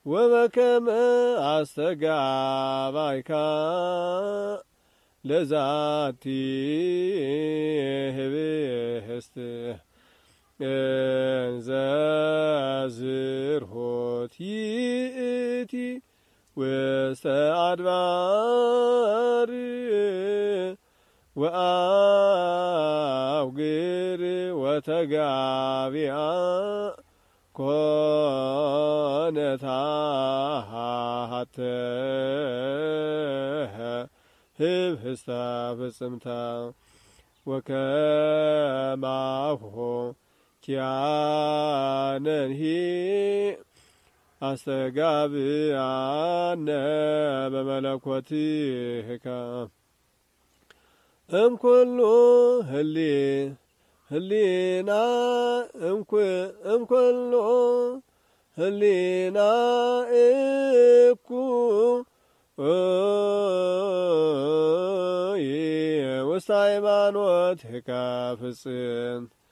ወበከመ አስተጋባይካ ለዛቲ ህብስት እንዘ ዝርሆት ይእቲ ውስተ አድባር ወአውግር ወተጋቢአ ኮነታሃተ ህብስተ ፍጽምታ ወከማሁ ኪያነንሂ አስተጋብአነ በመለኮትከ እምኩሉ ህሊና እምኩሉ ህሊና ውስተ ሃይማኖትከ ፍጽም